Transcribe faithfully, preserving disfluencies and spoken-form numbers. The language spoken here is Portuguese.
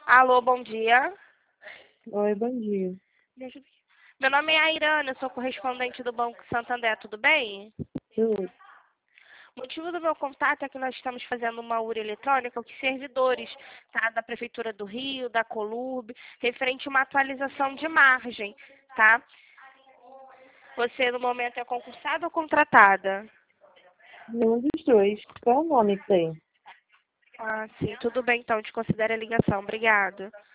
Alô, bom dia. Oi, bom dia. Me ajuda aqui. Meu nome é Airana, eu sou correspondente do Banco Santander, tudo bem? Tudo. O motivo do meu contato é que nós estamos fazendo uma U R eletrônica com servidores, tá? Da Prefeitura do Rio, da Colurb, referente a uma atualização de margem, tá? Você, no momento, é concursada ou contratada? Nenhum dos dois. Qual o nome que tem? Ah, sim, tudo bem, então, te considero a ligação. Obrigada.